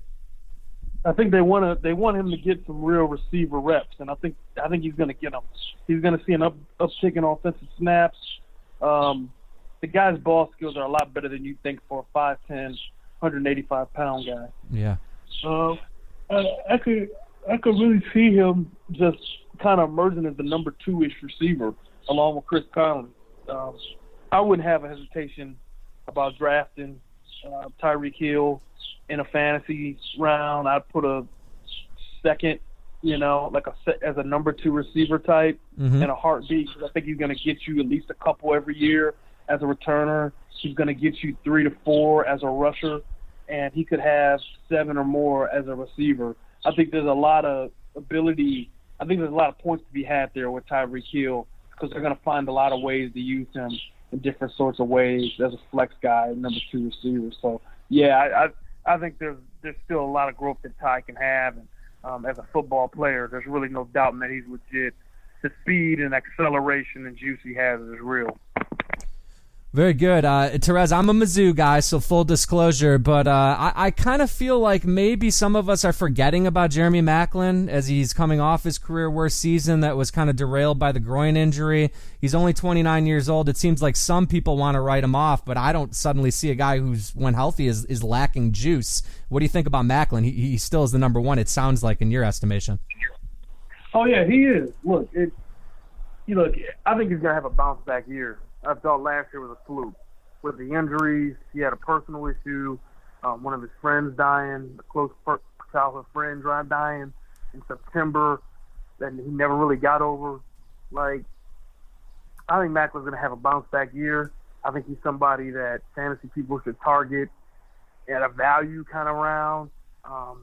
I think they want him to get some real receiver reps, and I think he's going to get them. He's going to see an uptick in offensive snaps. The guy's ball skills are a lot better than you think for a 5'10", 185-pound guy. Yeah. I could really see him just kind of emerging as the number 2-ish receiver along with Chris Conley. I wouldn't have a hesitation about drafting Tyreek Hill in a fantasy round. I'd put a second, as a number 2 receiver type in a heartbeat. I think he's going to get you at least a couple every year as a returner. He's going to get you 3 to 4 as a rusher, and he could have 7 or more as a receiver. I think there's a lot of ability. I think there's a lot of points to be had there with Tyreek Hill because they're going to find a lot of ways to use him in different sorts of ways as a flex guy, number 2 receiver. So, yeah, I think there's still a lot of growth that Ty can have. And as a football player, there's really no doubt that he's legit. The speed and acceleration and juice he has is real. Very good. Terez, I'm a Mizzou guy, so full disclosure, but I kind of feel like maybe some of us are forgetting about Jeremy Maclin as he's coming off his career worst season that was kind of derailed by the groin injury. He's only 29 years old. It seems like some people want to write him off, but I don't suddenly see a guy who's, when healthy, is lacking juice. What do you think about Maclin? He still is the number 1, it sounds like, in your estimation. Oh, yeah, he is. Look, I think he's going to have a bounce-back year. I thought last year was a fluke. With the injuries, he had a personal issue, one of his friends dying, a close childhood friend dying in September that he never really got over. I think Macklin's going to have a bounce-back year. I think he's somebody that fantasy people should target at a value kind of round. I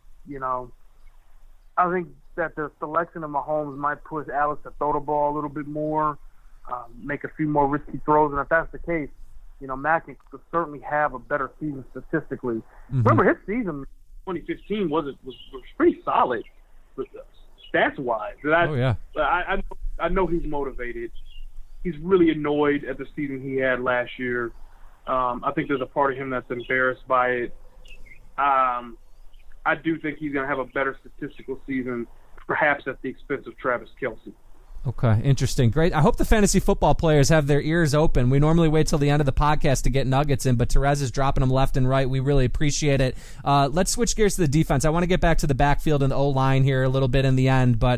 think that the selection of Mahomes might push Alex to throw the ball a little bit more, make a few more risky throws, and if that's the case, Mackin could certainly have a better season statistically. Remember, his season 2015 was pretty solid, stats-wise. I know he's motivated. He's really annoyed at the season he had last year. I think there's a part of him that's embarrassed by it. I do think he's going to have a better statistical season, perhaps at the expense of Travis Kelce. Okay, interesting. Great. I hope the fantasy football players have their ears open. We normally wait till the end of the podcast to get nuggets in, but Terez is dropping them left and right. We really appreciate it. Let's switch gears to the defense. I want to get back to the backfield and the O-line here a little bit in the end, but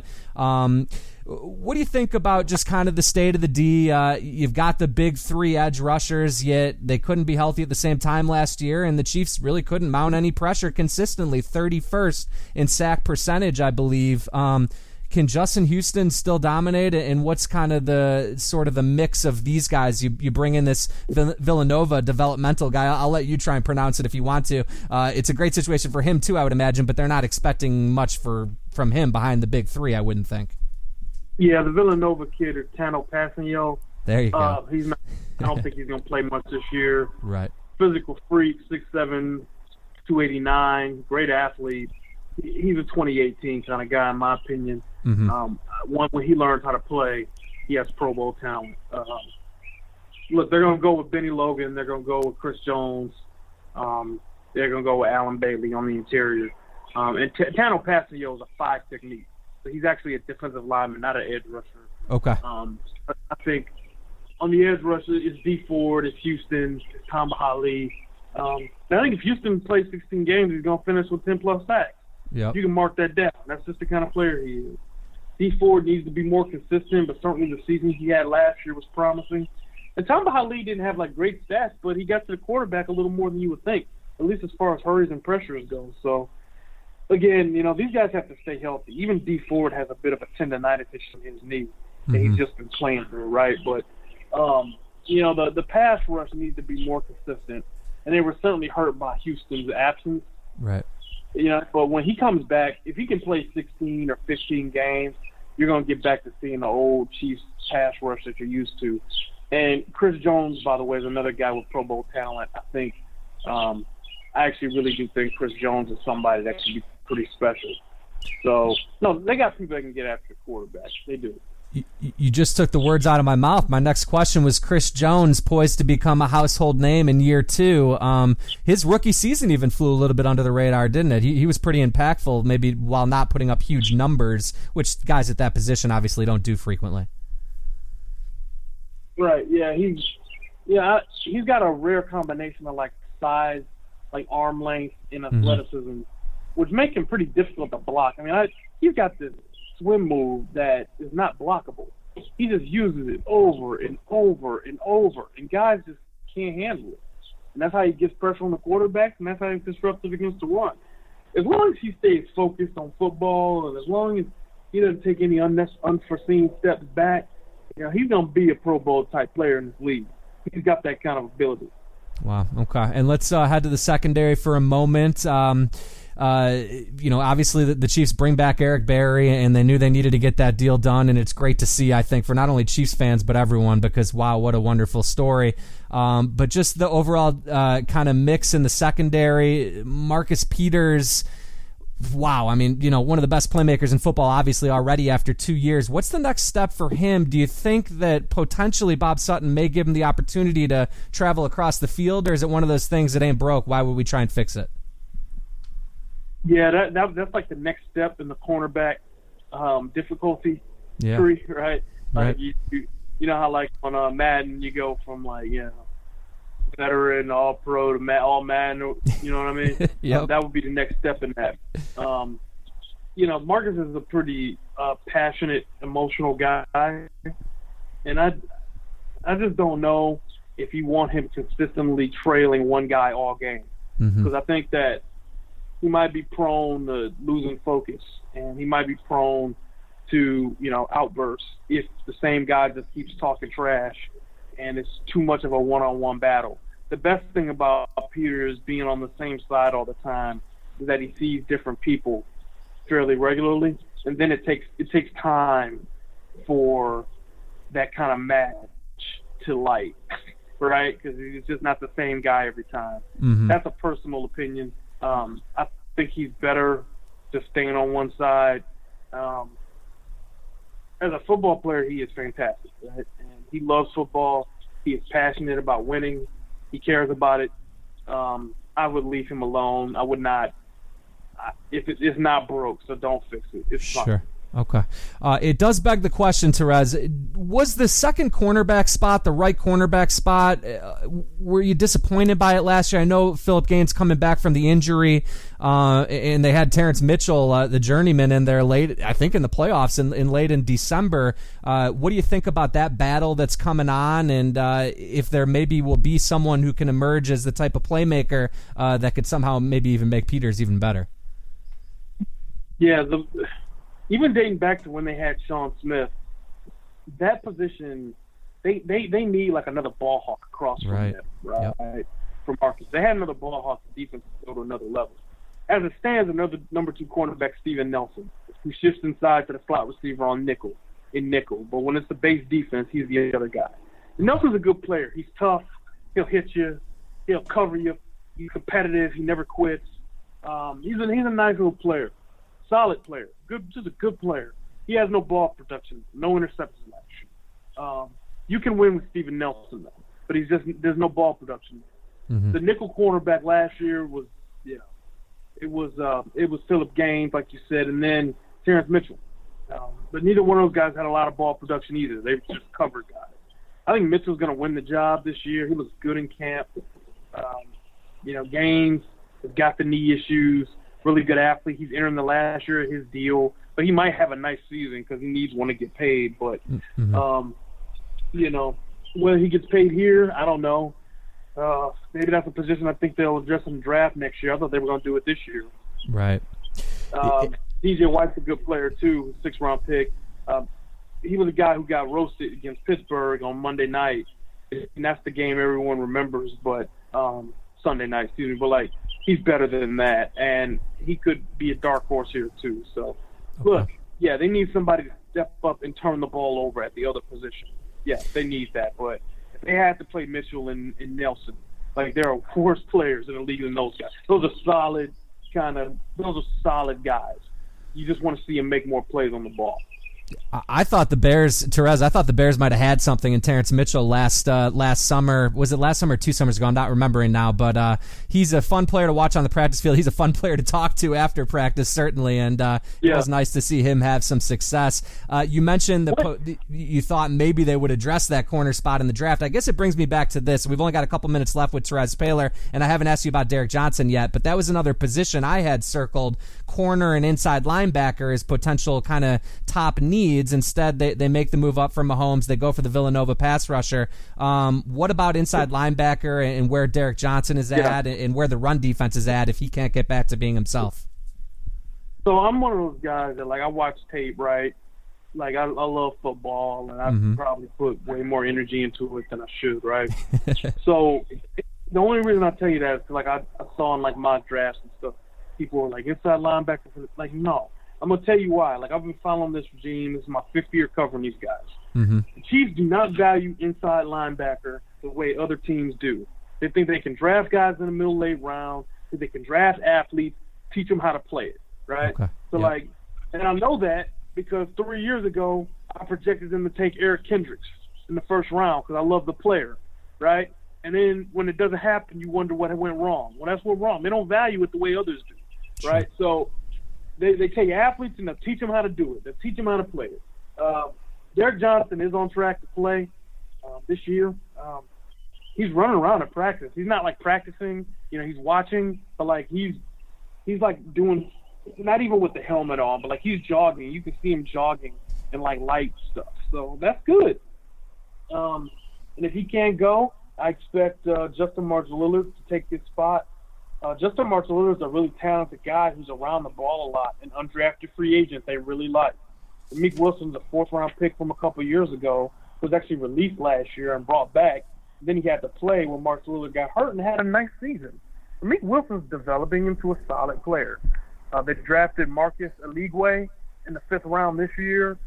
what do you think about just kind of the state of the D? You've got the big 3 edge rushers, yet they couldn't be healthy at the same time last year, and the Chiefs really couldn't mount any pressure consistently. 31st in sack percentage, I believe. Can Justin Houston still dominate? And what's kind of the mix of these guys? You bring in this Villanova developmental guy. I'll let you try and pronounce it if you want to. It's a great situation for him too, I would imagine, but they're not expecting much from him behind the big 3, I wouldn't think. Yeah, the Villanova kid is Tano Passanio. There you go. I don't think he's going to play much this year. Right. Physical freak, 6'7", 289, great athlete. He's a 2018 kind of guy, in my opinion. When he learns how to play, he has Pro Bowl talent. Look, they're going to go with Benny Logan. They're going to go with Chris Jones. They're going to go with Alan Bailey on the interior. And Tano Passanio is a 5 technique. So he's actually a defensive lineman, not an edge rusher. Okay. I think on the edge rusher, it's D Ford, it's Houston, it's Tamba Hali. I think if Houston plays 16 games, he's going to finish with 10-plus sacks. Yep. You can mark that down. That's just the kind of player he is. D Ford needs to be more consistent, but certainly the season he had last year was promising. And Tamba Hali didn't have great stats, but he got to the quarterback a little more than you would think, at least as far as hurries and pressures go. So, again, these guys have to stay healthy. Even D Ford has a bit of a tendonitis issue in his knee that he's just been playing through, right? But, the pass rush needs to be more consistent, and they were certainly hurt by Houston's absence. Right. But when he comes back, if he can play 16 or 15 games, you're going to get back to seeing the old Chiefs pass rush that you're used to. And Chris Jones, by the way, is another guy with Pro Bowl talent. I think I actually really do think Chris Jones is somebody that can be pretty special. So, no, they got people that can get after the quarterback. They do. You just took the words out of my mouth. My next question was Chris Jones poised to become a household name in year 2. His rookie season even flew a little bit under the radar, didn't it? He was pretty impactful, maybe while not putting up huge numbers, which guys at that position obviously don't do frequently. Right. Yeah. He's got a rare combination of size, like arm length and athleticism, which make him pretty difficult to block. I mean, he's got this swim move that is not blockable. He just uses it over and over and over, and guys just can't handle it. And that's how he gets pressure on the quarterbacks, and that's how he's disruptive against the run. As long as he stays focused on football, and as long as he doesn't take any unforeseen steps back, he's going to be a Pro Bowl type player in this league. He's got that kind of ability. Wow. Okay. And let's head to the secondary for a moment. Obviously the Chiefs bring back Eric Berry, and they knew they needed to get that deal done, and it's great to see, I think, for not only Chiefs fans but everyone, because, wow, what a wonderful story. But just the overall kind of mix in the secondary, Marcus Peters, wow, I mean, one of the best playmakers in football, obviously, already after 2 years. What's the next step for him? Do you think that potentially Bob Sutton may give him the opportunity to travel across the field, or is it one of those things that ain't broke? Why would we try and fix it? Yeah, that's like the next step in the cornerback difficulty tree, right? Like you know how like on Madden you go from veteran, all pro to all Madden, you know what I mean? Yep. That would be the next step in that. Marcus is a pretty passionate, emotional guy, and I just don't know if you want him consistently trailing one guy all game, because I think that he might be prone to losing focus, and he might be prone to, outbursts if the same guy just keeps talking trash and it's too much of a one-on-one battle. The best thing about Peters being on the same side all the time is that he sees different people fairly regularly, and then it takes time for that kind of match to light, right? Because he's just not the same guy every time. That's a personal opinion. I think he's better just staying on one side. As a football player, he is fantastic, right? And he loves football. He is passionate about winning. He cares about it. I would leave him alone. I would not. If it's not broke, so don't fix it. It's fine. Sure. Okay. It does beg the question, Terez, was the second cornerback spot the right cornerback spot? Were you disappointed by it last year? I know Phillip Gaines coming back from the injury, and they had Terrence Mitchell, the journeyman, in there late, I think in the playoffs, in late in December. What do you think about that battle that's coming on, and if there maybe will be someone who can emerge as the type of playmaker that could somehow maybe even make Peters even better? Yeah, even dating back to when they had Sean Smith, that position, they need like another ball hawk across from them, right? Yep. For Marcus. They had another ball hawk defense to go to another level. As it stands, another number 2 cornerback, Steven Nelson, who shifts inside to the slot receiver on nickel. But when it's the base defense, he's the other guy. Nelson's a good player. He's tough. He'll hit you. He'll cover you. He's competitive. He never quits. He's a nice little player. Solid player, just a good player. He has no ball production, no interceptions last year. You can win with Steven Nelson though, but there's no ball production. The nickel cornerback last year was, it was Phillip Gaines, like you said, and then Terrence Mitchell. But neither one of those guys had a lot of ball production either. They were just covered guys. I think Mitchell's going to win the job this year. He looks good in camp. Gaines has got the knee issues. Really good athlete. He's entering the last year of his deal, but he might have a nice season because he needs one to get paid. But, whether he gets paid here, I don't know. Maybe that's a position I think they'll address in the draft next year. I thought they were going to do it this year. Right. DJ White's a good player, too, 6th-round pick. He was a guy who got roasted against Pittsburgh on Monday night, and that's the game everyone remembers, but Sunday night, but, he's better than that, and he could be a dark horse here too. So, Look, they need somebody to step up and turn the ball over at the other position. Yeah, they need that. But if they had to play Mitchell and Nelson, there are worse players in the league than those guys. Those are solid guys. You just want to see him make more plays on the ball. I thought the Bears, Terez, might have had something in Terrence Mitchell last summer. Was it last summer or 2 summers ago? I'm not remembering now, but he's a fun player to watch on the practice field. He's a fun player to talk to after practice, certainly, and it was nice to see him have some success. You mentioned you thought maybe they would address that corner spot in the draft. I guess it brings me back to this. We've only got a couple minutes left with Terez Paylor, and I haven't asked you about Derek Johnson yet, but that was another position I had circled, corner and inside linebacker, as potential kind of top needs. Instead, they make the move up from Mahomes. They go for the Villanova pass rusher. What about inside linebacker and where Derek Johnson is at and where the run defense is at if he can't get back to being himself? So I'm one of those guys that, like, I watch tape, right? Like, I love football, and I probably put way more energy into it than I should, right? So the only reason I tell you that is, like, I saw in, like, mock drafts and stuff, people were like, inside linebacker. Like, no. I'm going to tell you why. Like, I've been following this regime. This is my 5th year covering these guys. The Chiefs do not value inside linebacker the way other teams do. They think they can draft guys in the middle, late round. They can draft athletes, teach them how to play it, right? Okay. So, like, and I know that because 3 years ago, I projected them to take Eric Kendricks in the first round because I love the player, right? And then when it doesn't happen, you wonder what went wrong. Well, that's what's wrong. They don't value it the way others do, right? So they take athletes and they'll teach them how to do it. They'll teach them how to play it. Derek Johnson is on track to play this year. He's running around at practice. He's not, like, practicing. You know, he's watching, but, like, he's like, doing – not even with the helmet on, but, like, he's jogging. You can see him jogging and, like, light stuff. So that's good. And if he can't go, I expect Justin March-Lillard to take his spot. Justin March-Lillard is a really talented guy who's around the ball a lot, an undrafted free agent they really like. Meek Wilson's a 4th-round pick from a couple years ago, who was actually released last year and brought back. Then he had to play when March-Lillard got hurt and had a nice season. Meek Wilson's developing into a solid player. They drafted Marcus Aligwe in the 5th round this year.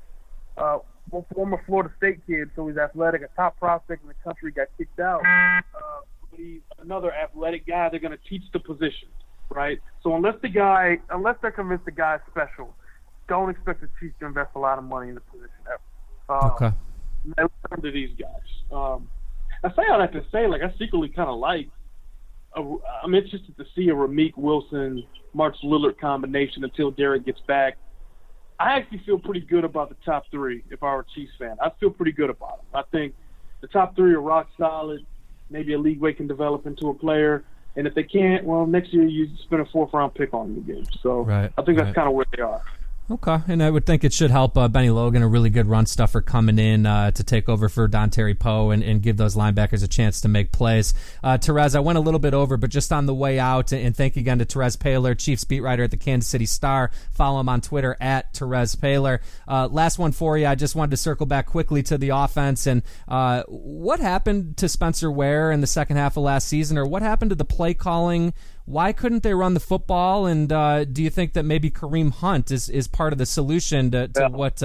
Former Florida State kid, so he's athletic, a top prospect in the country, got kicked out. But he's another athletic guy. They're going to teach the position, right? So unless they're convinced the guy's special, don't expect the Chiefs to invest a lot of money in the position ever. Okay. To these guys. I say all that to say, like, I secretly kind of like. I'm interested to see a Ramik Wilson, March Lillard combination until Derek gets back. I actually feel pretty good about the top 3 if I were a Chiefs fan. I feel pretty good about them. I think the top 3 are rock solid. Maybe a league can develop into a player. And if they can't, well, next year you spend a 4th-round pick on them again. So I think that's kind of where they are. Okay, and I would think it should help Benny Logan, a really good run stuffer, coming in to take over for Dontari Poe and give those linebackers a chance to make plays. Terez, I went a little bit over, but just on the way out, and thank you again to Terez Paylor, Chiefs beat writer at the Kansas City Star. Follow him on Twitter at Terez Paylor. Last one for you. I just wanted to circle back quickly to the offense. And what happened to Spencer Ware in the second half of last season, or what happened to the play calling? Why couldn't they run the football? And do you think that maybe Kareem Hunt is part of the solution to what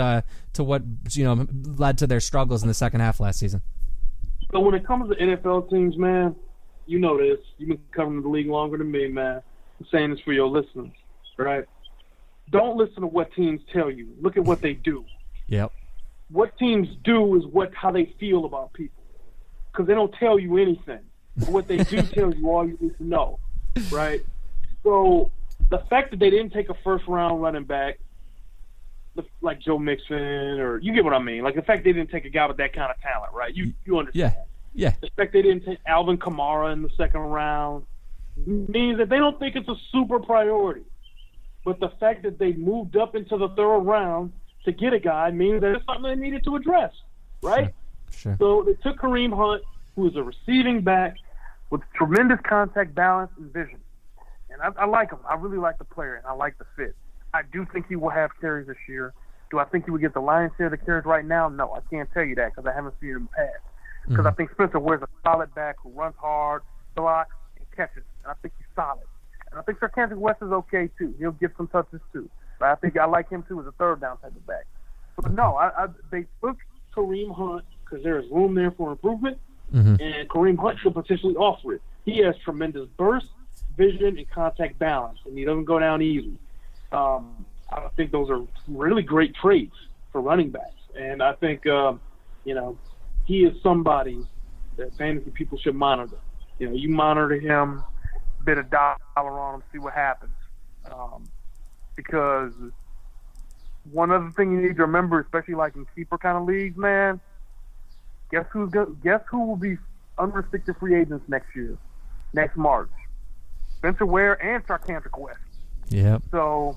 led to their struggles in the second half last season? So when it comes to NFL teams, man, you know this. You've been covering the league longer than me, man. I'm saying this for your listeners, right? Don't listen to what teams tell you. Look at what they do. Yep. What teams do is how they feel about people, because they don't tell you anything. But what they do tell you, all you need to know. Right? So the fact that they didn't take a 1st-round running back like Joe Mixon, or you get what I mean. Like the fact they didn't take a guy with that kind of talent, right? You understand. Yeah. The fact they didn't take Alvin Kamara in the 2nd round means that they don't think it's a super priority. But the fact that they moved up into the 3rd round to get a guy means that it's something they needed to address, right? Sure. So they took Kareem Hunt, who is a receiving back with tremendous contact balance and vision. And I like him. I really like the player, and I like the fit. I do think he will have carries this year. Do I think he would get the lion's share of the carries right now? No, I can't tell you that because I haven't seen him pass. Because I think Spencer Ware's a solid back who runs hard, blocks, and catches. And I think he's solid. And I think Sarkisian West is okay, too. He'll get some touches, too. But I think I like him, too, as a 3rd down type of back. But no, they took Kareem Hunt because there is room there for improvement. And Kareem Hunt should potentially offer it. He has tremendous burst, vision, and contact balance, and he doesn't go down easy. I think those are really great traits for running backs. And I think, he is somebody that fantasy people should monitor. You monitor him, bid $1 on him, see what happens. Because one other thing you need to remember, especially like in keeper kind of leagues, man, guess who will be unrestricted free agents next March? Spencer Ware and Charcandrick West. Yep. So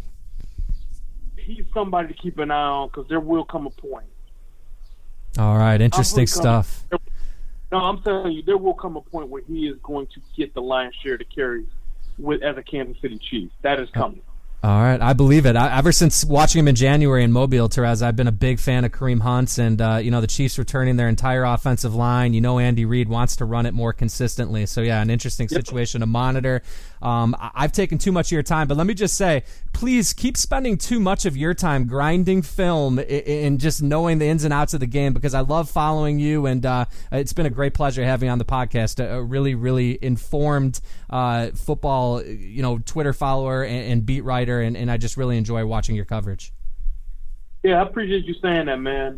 he's somebody to keep an eye on because there will come a point. All right, interesting stuff. No, I'm telling you, there will come a point where he is going to get the lion's share of the carries as a Kansas City Chief. That is coming. All right, I believe it. Ever since watching him in January in Mobile, Terez, I've been a big fan of Kareem Hunt, and the Chiefs returning their entire offensive line. Andy Reid wants to run it more consistently. So yeah, an interesting situation to monitor. I've taken too much of your time, but let me just say, please keep spending too much of your time grinding film and just knowing the ins and outs of the game, because I love following you, and it's been a great pleasure having you on the podcast. A really, really informed football, Twitter follower and beat writer. And I just really enjoy watching your coverage. Yeah, I appreciate you saying that, man.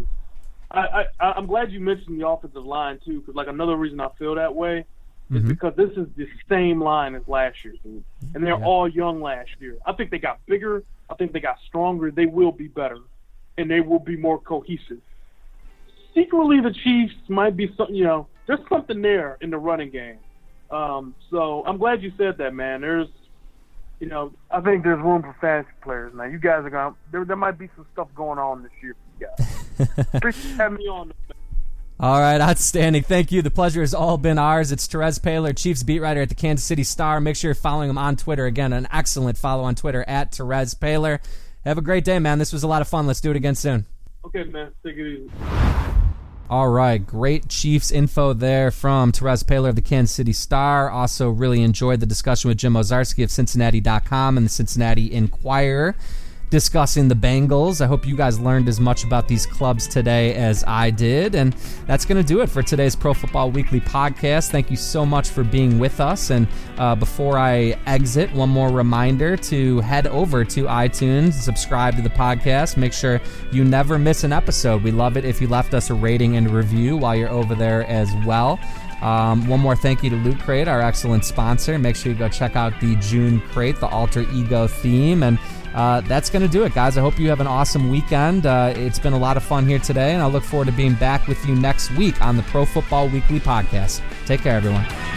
I'm glad you mentioned the offensive line, too, because, another reason I feel that way is because this is the same line as last year, dude. And they're all young last year. I think they got bigger. I think they got stronger. They will be better, and they will be more cohesive. Secretly, the Chiefs might be something, there's something there in the running game. So I'm glad you said that, man. I think there's room for fantasy players now. You guys are there might be some stuff going on this year for you guys. Appreciate having me on. All right, outstanding. Thank you. The pleasure has all been ours. It's Terez Paylor, Chiefs beat writer at the Kansas City Star. Make sure you're following him on Twitter. Again, an excellent follow on Twitter at Terez Paylor. Have a great day, man. This was a lot of fun. Let's do it again soon. Okay, man. Take it easy. All right, great Chiefs info there from Terez Paylor of the Kansas City Star. Also really enjoyed the discussion with Jim Owczarski of Cincinnati.com and the Cincinnati Enquirer discussing the Bengals. I hope you guys learned as much about these clubs today as I did. And that's going to do it for today's Pro Football Weekly podcast. Thank you so much for being with us. And before I exit, one more reminder to head over to iTunes, subscribe to the podcast. Make sure you never miss an episode. We love it if you left us a rating and review while you're over there as well. One more thank you to Loot Crate, our excellent sponsor. Make sure you go check out the June Crate, the alter ego theme. And that's going to do it, guys. I hope you have an awesome weekend. It's been a lot of fun here today, and I look forward to being back with you next week on the Pro Football Weekly podcast. Take care, everyone.